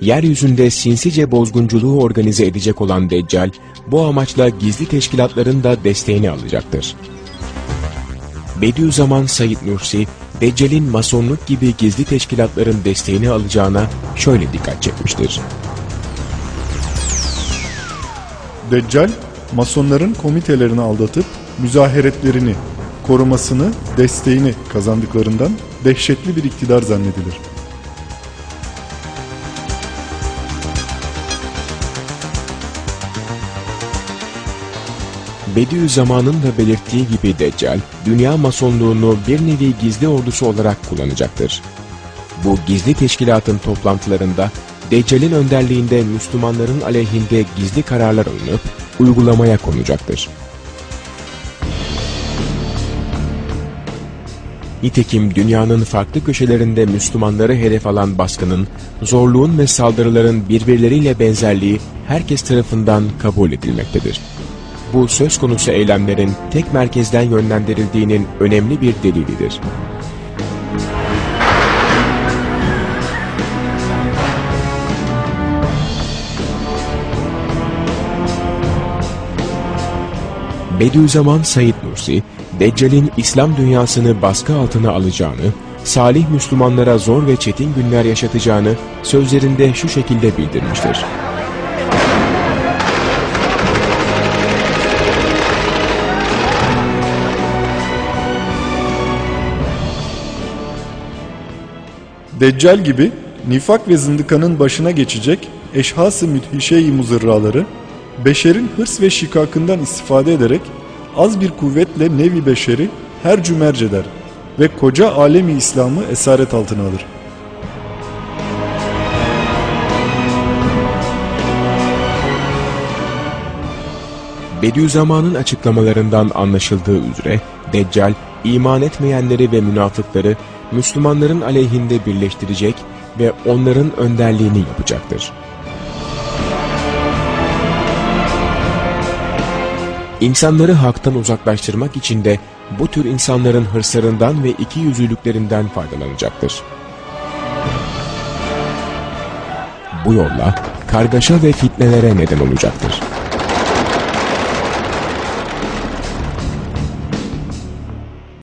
yeryüzünde sinsice bozgunculuğu organize edecek olan Deccal, bu amaçla gizli teşkilatların da desteğini alacaktır. Bediüzzaman Said Nursi, Deccal'in masonluk gibi gizli teşkilatların desteğini alacağına şöyle dikkat çekmiştir. Deccal, masonların komitelerini aldatıp müzaheretlerini, korumasını, desteğini kazandıklarından dehşetli bir iktidar zannedilir. Bediüzzaman'ın da belirttiği gibi Deccal, dünya masonluğunu bir nevi gizli ordusu olarak kullanacaktır. Bu gizli teşkilatın toplantılarında Deccal'in önderliğinde Müslümanların aleyhinde gizli kararlar alınıp uygulamaya konacaktır. Nitekim dünyanın farklı köşelerinde Müslümanları hedef alan baskının, zorluğun ve saldırıların birbirleriyle benzerliği herkes tarafından kabul edilmektedir. Bu söz konusu eylemlerin tek merkezden yönlendirildiğinin önemli bir delilidir. Bediüzzaman Said Nursi, Deccal'in İslam dünyasını baskı altına alacağını, salih Müslümanlara zor ve çetin günler yaşatacağını sözlerinde şu şekilde bildirmiştir. Deccal gibi nifak ve zındıkanın başına geçecek eşhas-ı müthişe-i muzırraları, beşerin hırs ve şikakından istifade ederek az bir kuvvetle nevi beşeri her cümerc eder ve koca alemi İslam'ı esaret altına alır. Bediüzzaman'ın açıklamalarından anlaşıldığı üzere Deccal, iman etmeyenleri ve münafıkları Müslümanların aleyhinde birleştirecek ve onların önderliğini yapacaktır. İnsanları haktan uzaklaştırmak için de bu tür insanların hırslarından ve ikiyüzlülüklerinden faydalanacaktır. Bu yolla kargaşa ve fitnelere neden olacaktır.